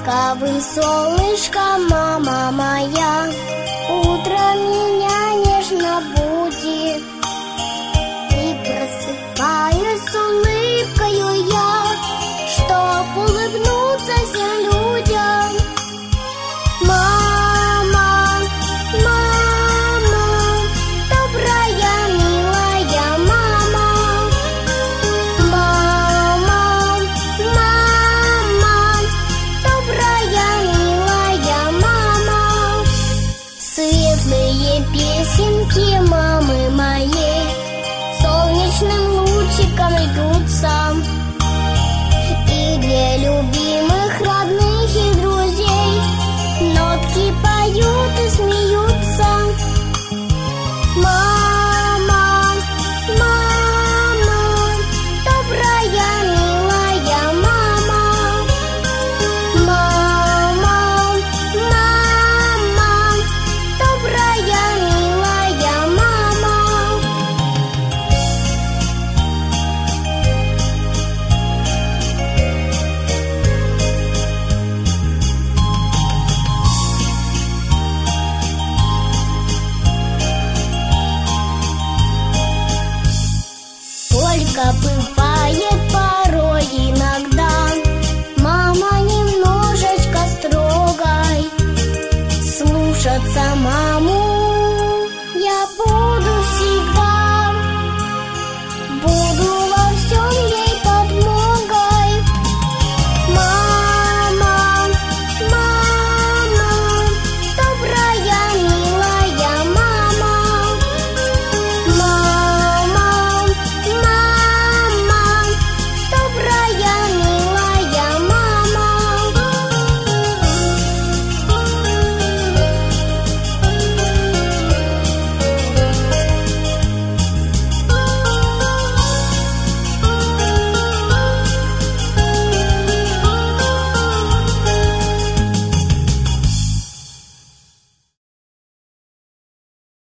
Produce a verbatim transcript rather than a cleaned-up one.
ласковым солнышком, мама моя. Утро меня нежно будет, и просыпаюсь с улыбкою я, чтоб улыбнуться всем людям. Мама, мама, добрая, милая мама. Мама, мама, добрая, милая мама. Светлые песенки мамы моей солнечным лучиком льются, и для любви